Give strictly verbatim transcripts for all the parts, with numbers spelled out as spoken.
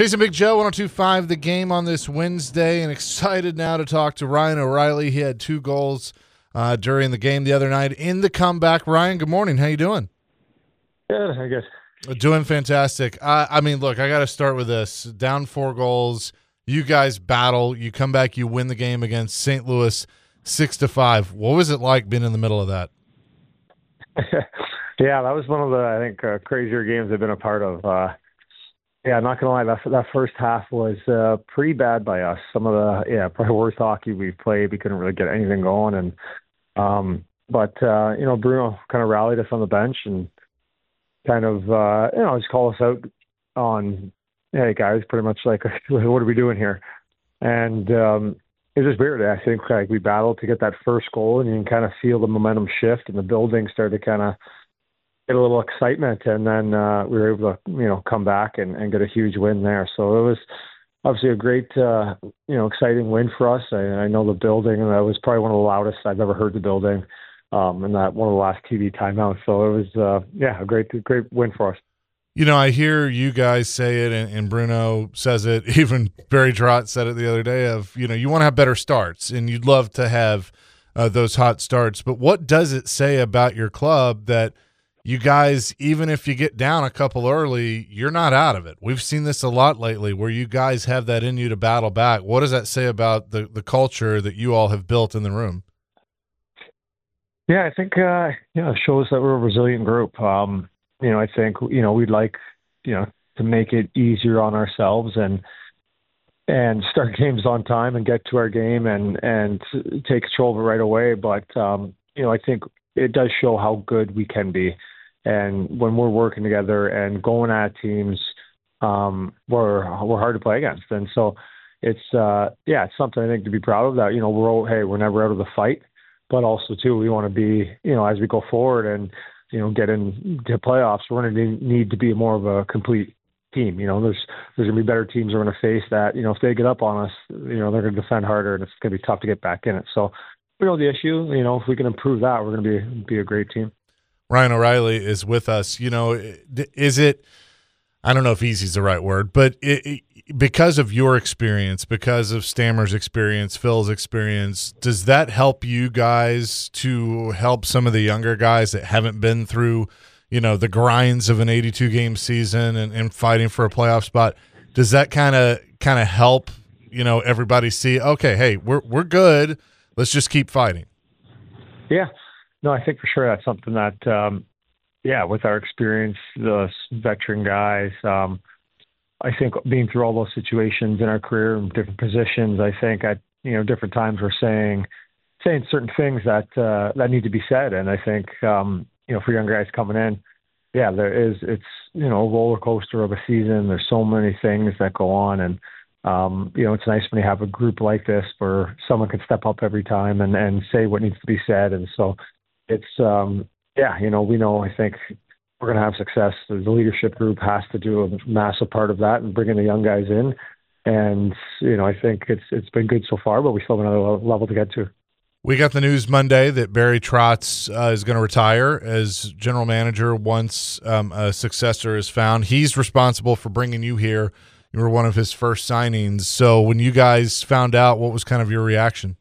Chasing Big Joe, one oh two point five The Game on this Wednesday, and excited now to talk to Ryan O'Reilly. He had two goals uh, during the game the other night in the comeback. Ryan, good morning. How you doing? Good, I guess. Doing fantastic. Uh, I mean, look, I got to start with this. Down four goals, you guys battle. You come back, you win the game against Saint Louis six to five. What was it like being in the middle of that? Yeah, that was one of the, I think, uh, crazier games I've been a part of. Uh, yeah, not going to lie, that, that first half was uh, pretty bad by us. Some of the, yeah, probably worst hockey we've played. We couldn't really get anything going. and um, But, uh, you know, Bruno kind of rallied us on the bench and kind of, uh, you know, just called us out on, hey, guys, pretty much like, what are we doing here? And um, it was just weird. I think like we battled to get that first goal, and you can kind of feel the momentum shift, and the building started to kind of get a little excitement, and then uh, we were able to, you know, come back and, and get a huge win there. So it was obviously a great, uh, you know, exciting win for us. I, I know the building, and that was probably one of the loudest I've ever heard the building, um, and that one of the last T V timeouts. So it was, uh, yeah, a great, great win for us. You know, I hear you guys say it, and, and Bruno says it. Even Barry Trotz said it the other day of, you know, you want to have better starts, and you'd love to have uh, those hot starts. But what does it say about your club that you guys, even if you get down a couple early, you're not out of it? We've seen this a lot lately where you guys have that in you to battle back. What does that say about the, the culture that you all have built in the room? Yeah, I think, uh, you know, it shows that we're a resilient group. Um, you know, I think, you know, we'd like, you know, to make it easier on ourselves and and start games on time and get to our game and, and take control of it right away. But, um, you know, I think it does show how good we can be. And when we're working together and going at teams, um, we're we're hard to play against. And so it's uh, yeah, it's something I think to be proud of. That, you know, we're all, hey, we're never out of the fight, but also too we want to be, you know, as we go forward and, you know, get into playoffs, we're going to need to be more of a complete team. You know, there's there's going to be better teams we're going to face that, you know, if they get up on us, you know, they're going to defend harder, and it's going to be tough to get back in it. So we know the issue. You know, if we can improve that, we're going to be be a great team. Ryan O'Reilly is with us. You know, is it, I don't know if easy is the right word, but it, it, because of your experience, because of Stammer's experience, Phil's experience, does that help you guys to help some of the younger guys that haven't been through, you know, the grinds of an eighty-two game season and, and fighting for a playoff spot? Does that kind of kind of help, you know, everybody see, okay, hey, we're we're good. Let's just keep fighting. Yeah. No, I think for sure that's something that, um, yeah, with our experience, the veteran guys, um, I think being through all those situations in our career in different positions, I think at, you know, different times we're saying, saying certain things that, uh, that need to be said. And I think, um, you know, for young guys coming in, yeah, there is, it's, you know, a roller coaster of a season. There's so many things that go on. And, um, you know, it's nice when you have a group like this where someone can step up every time and, and say what needs to be said. And so it's, um, yeah, you know, we know, I think we're going to have success. The leadership group has to do a massive part of that and bringing the young guys in. And, you know, I think it's it's been good so far, but we still have another level to get to. We got the news Monday that Barry Trotz uh, is going to retire as general manager once um, a successor is found. He's responsible for bringing you here. You were one of his first signings. So when you guys found out, what was kind of your reaction?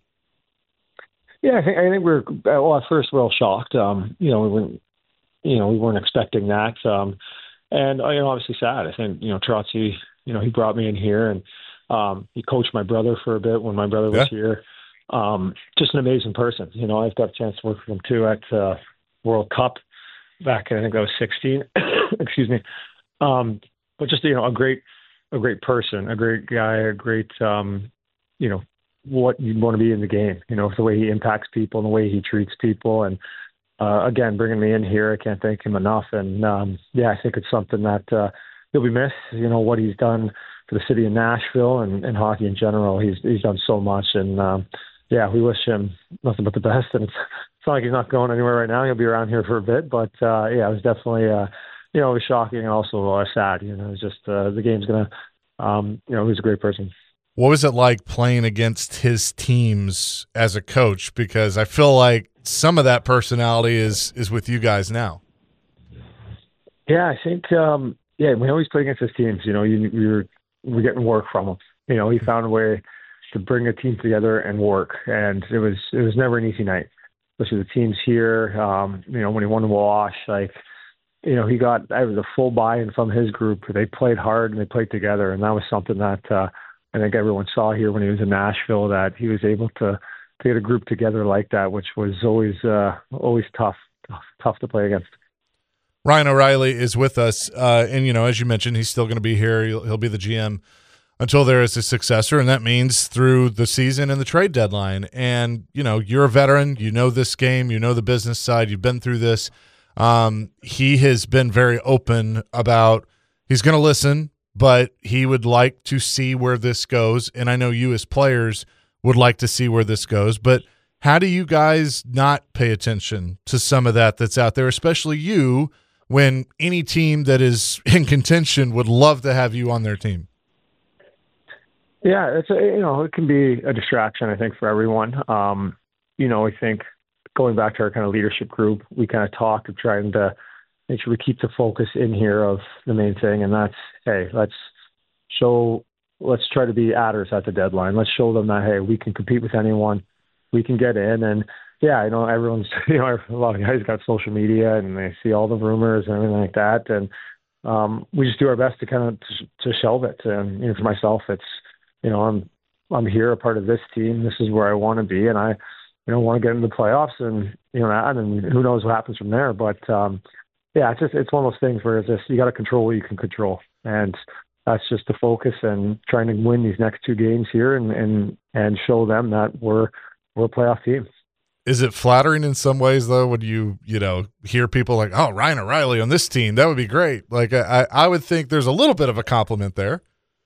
Yeah, I think I think we we're well at first we're all shocked. Um, you know, we weren't, you know, we weren't expecting that, um, and uh, you know, obviously sad. I think you know, Trotzy, you know, he brought me in here, and um, he coached my brother for a bit when my brother was yeah. here. Um, just an amazing person. You know, I've got a chance to work with him too at uh, World Cup back in, I think I was sixteen. Excuse me. Um, but just you know, a great, a great person, a great guy, a great, um, you know. what you want to be in the game, you know, the way he impacts people and the way he treats people. And, uh, again, bringing me in here, I can't thank him enough. And, um, yeah, I think it's something that, uh, he'll be missed, you know, what he's done for the city of Nashville and, and hockey in general. He's, he's done so much. And, um, yeah, we wish him nothing but the best. And it's, it's not like he's not going anywhere right now. He'll be around here for a bit, but, uh, yeah, it was definitely, uh, you know, it was shocking and also uh, sad, you know, it's just, uh, the game's going to, um, you know, he's a great person. What was it like playing against his teams as a coach? Because I feel like some of that personality is is with you guys now. Yeah, I think, um, yeah, we always play against his teams. You know, you, you're we're getting work from him. You know, he found a way to bring a team together and work, and it was it was never an easy night, especially the teams here. Um, you know, when he won the wash, like, you know, he got I was a full buy-in from his group. They played hard and they played together, and that was something that uh, I think everyone saw here when he was in Nashville, that he was able to, to get a group together like that, which was always uh, always tough, tough, tough to play against. Ryan O'Reilly is with us, uh, and, you know, as you mentioned, he's still going to be here. He'll, he'll be the G M until there is a successor, and that means through the season and the trade deadline. And, you know, you're a veteran. You know this game. You know the business side. You've been through this. Um, he has been very open about he's going to listen, but he would like to see where this goes. And I know you as players would like to see where this goes. But how do you guys not pay attention to some of that that's out there, especially you, when any team that is in contention would love to have you on their team? Yeah, it's a, you know, it can be a distraction, I think, for everyone. Um, you know, I think going back to our kind of leadership group, we kind of talked of trying to make sure we keep the focus in here of the main thing, and that's, hey, let's show, let's try to be adders at the deadline. Let's show them that, hey, we can compete with anyone, we can get in. And yeah, you know, everyone's, you know, a lot of guys got social media and they see all the rumors and everything like that, and um, we just do our best to kind of to, to shelve it. And you know, for myself, it's, you know, I'm I'm here, a part of this team. This is where I want to be, and I, you know, want to get into the playoffs, and you know, and then who knows what happens from there. But um, yeah, it's just it's one of those things where it's just you got to control what you can control, and that's just the focus and trying to win these next two games here, and and and show them that we're we're a playoff team. Is it flattering in some ways, though, when you, you know, hear people like, oh, Ryan O'Reilly on this team, that would be great. Like, I, I would think there's a little bit of a compliment there.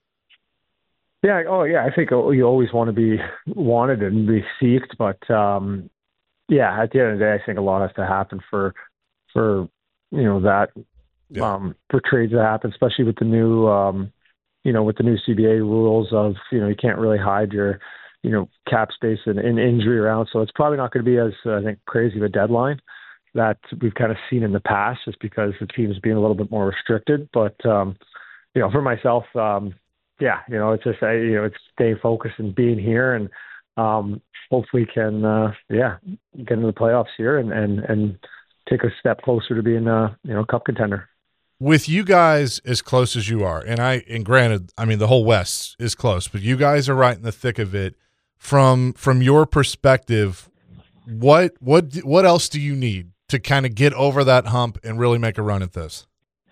Yeah. Oh, yeah. I think you always want to be wanted and be seeked, but um, yeah, at the end of the day, I think a lot has to happen for, for you know that, yeah. um, for trades to happen, especially with the new, um, you know, with the new C B A rules of, you know, you can't really hide your, you know, cap space and, and injury around. So it's probably not going to be as uh, I think crazy of a deadline that we've kind of seen in the past, just because the team's being a little bit more restricted. But um, you know, for myself. Um, Yeah, you know, it's just uh, you know, it's staying focused and being here, and um, hopefully can uh, yeah get into the playoffs here and, and, and take a step closer to being a you know cup contender. With you guys as close as you are, and I and granted, I mean the whole West is close, but you guys are right in the thick of it. From from your perspective, what what what else do you need to kind of get over that hump and really make a run at this?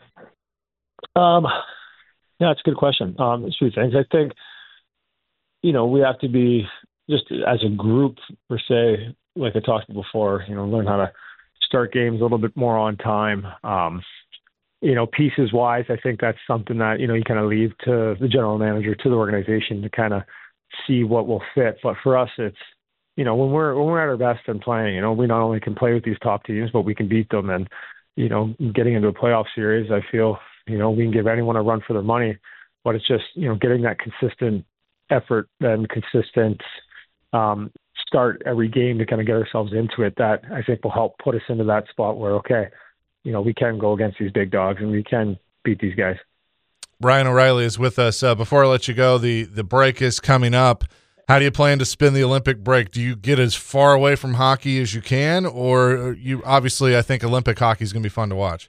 Um. Yeah, it's a good question. Um, it's two things. I think, you know, we have to be just as a group per se, like I talked about before, you know, learn how to start games a little bit more on time. Um, you know, pieces wise, I think that's something that, you know, you kind of leave to the general manager, to the organization to kind of see what will fit. But for us, it's, you know, when we're, when we're at our best and playing, you know, we not only can play with these top teams, but we can beat them. And, you know, getting into a playoff series, I feel, you know, we can give anyone a run for their money, but it's just, you know, getting that consistent effort and consistent um, start every game to kind of get ourselves into it, that I think will help put us into that spot where, okay, you know, we can go against these big dogs and we can beat these guys. Ryan O'Reilly is with us. Uh, before I let you go, the, the break is coming up. How do you plan to spend the Olympic break? Do you get as far away from hockey as you can, or you obviously, I think Olympic hockey is going to be fun to watch?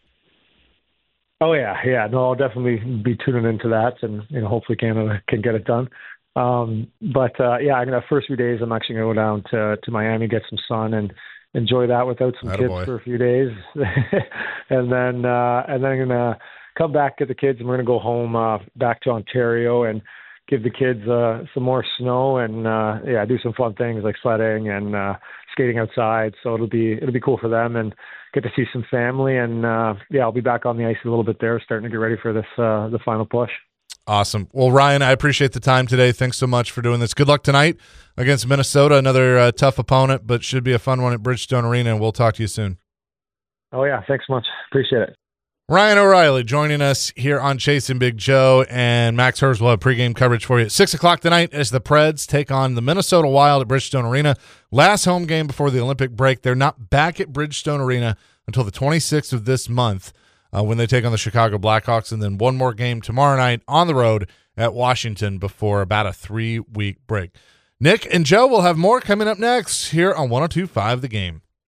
Oh yeah, yeah. No, I'll definitely be tuning into that, and you know, hopefully Canada can get it done. Um, but uh, yeah, I'm gonna first few days. I'm actually gonna go down to to Miami, get some sun, and enjoy that without some kids for a few days, and then uh, and then I'm gonna come back, get the kids, and we're gonna go home uh, back to Ontario and give the kids uh, some more snow and uh, yeah, do some fun things like sledding and uh, skating outside. So it'll be it'll be cool for them and get to see some family. And uh, yeah, I'll be back on the ice a little bit there, starting to get ready for this uh, the final push. Awesome. Well, Ryan, I appreciate the time today. Thanks so much for doing this. Good luck tonight against Minnesota. Another uh, tough opponent, but should be a fun one at Bridgestone Arena. And we'll talk to you soon. Oh yeah, thanks so much. Appreciate it. Ryan O'Reilly joining us here on Chasing Big Joe, and Max Hers will have pregame coverage for you at six o'clock tonight as the Preds take on the Minnesota Wild at Bridgestone Arena. Last home game before the Olympic break. They're not back at Bridgestone Arena until the twenty-sixth of this month uh, when they take on the Chicago Blackhawks, and then one more game tomorrow night on the road at Washington before about a three-week break. Nick and Joe will have more coming up next here on one oh two point five The Game.